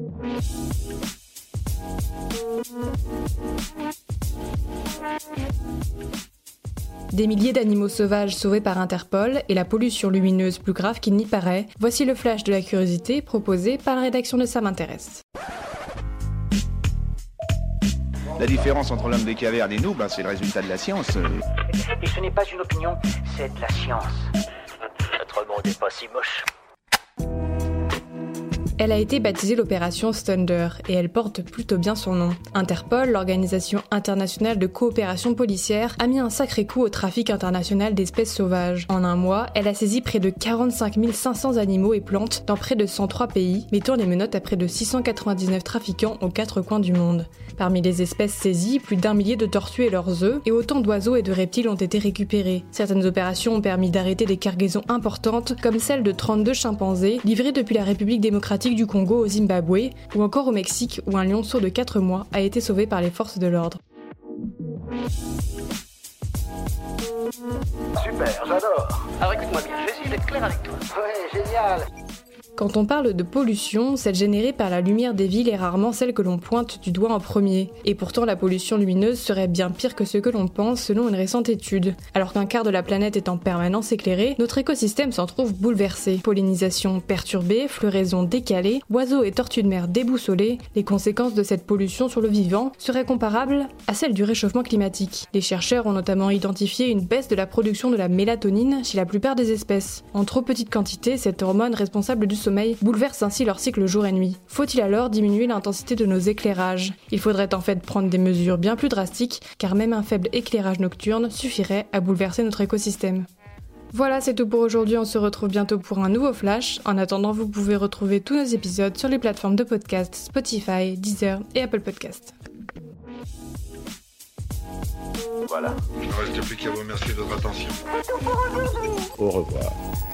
Des milliers d'animaux sauvages sauvés par Interpol et la pollution lumineuse plus grave qu'il n'y paraît, voici le flash de la curiosité proposé par la rédaction de Ça m'intéresse. La différence entre l'homme des cavernes et nous, c'est le résultat de la science. Et ce n'est pas une opinion, c'est de la science. Notre monde n'est pas si moche. Elle a été baptisée l'opération Thunder et elle porte plutôt bien son nom. Interpol, l'organisation internationale de coopération policière, a mis un sacré coup au trafic international d'espèces sauvages. En un mois, elle a saisi près de 45 500 animaux et plantes dans près de 103 pays, mettant les menottes à près de 699 trafiquants aux 4 coins du monde. Parmi les espèces saisies, plus d'1 millier de tortues et leurs œufs, et autant d'oiseaux et de reptiles ont été récupérés. Certaines opérations ont permis d'arrêter des cargaisons importantes, comme celle de 32 chimpanzés, livrés depuis la République démocratique du Congo au Zimbabwe, ou encore au Mexique, où un lionceau de 4 mois a été sauvé par les forces de l'ordre. Super, j'adore. Alors écoute-moi bien, je vais essayer d'être clair avec toi. Ouais, génial. Quand on parle de pollution, celle générée par la lumière des villes est rarement celle que l'on pointe du doigt en premier. Et pourtant, la pollution lumineuse serait bien pire que ce que l'on pense selon une récente étude. Alors qu'un quart de la planète est en permanence éclairé, notre écosystème s'en trouve bouleversé. Pollinisation perturbée, floraison décalée, oiseaux et tortues de mer déboussolés, les conséquences de cette pollution sur le vivant seraient comparables à celles du réchauffement climatique. Les chercheurs ont notamment identifié une baisse de la production de la mélatonine chez la plupart des espèces. En trop petite quantité, cette hormone responsable du sommeil bouleverse ainsi leur cycle jour et nuit. Faut-il alors diminuer l'intensité de nos éclairages ? Il faudrait en fait prendre des mesures bien plus drastiques, car même un faible éclairage nocturne suffirait à bouleverser notre écosystème. Voilà, c'est tout pour aujourd'hui, on se retrouve bientôt pour un nouveau flash. En attendant, vous pouvez retrouver tous nos épisodes sur les plateformes de podcast Spotify, Deezer et Apple Podcast. Voilà. Il ne reste plus qu'à vous remercier de votre attention. Au revoir.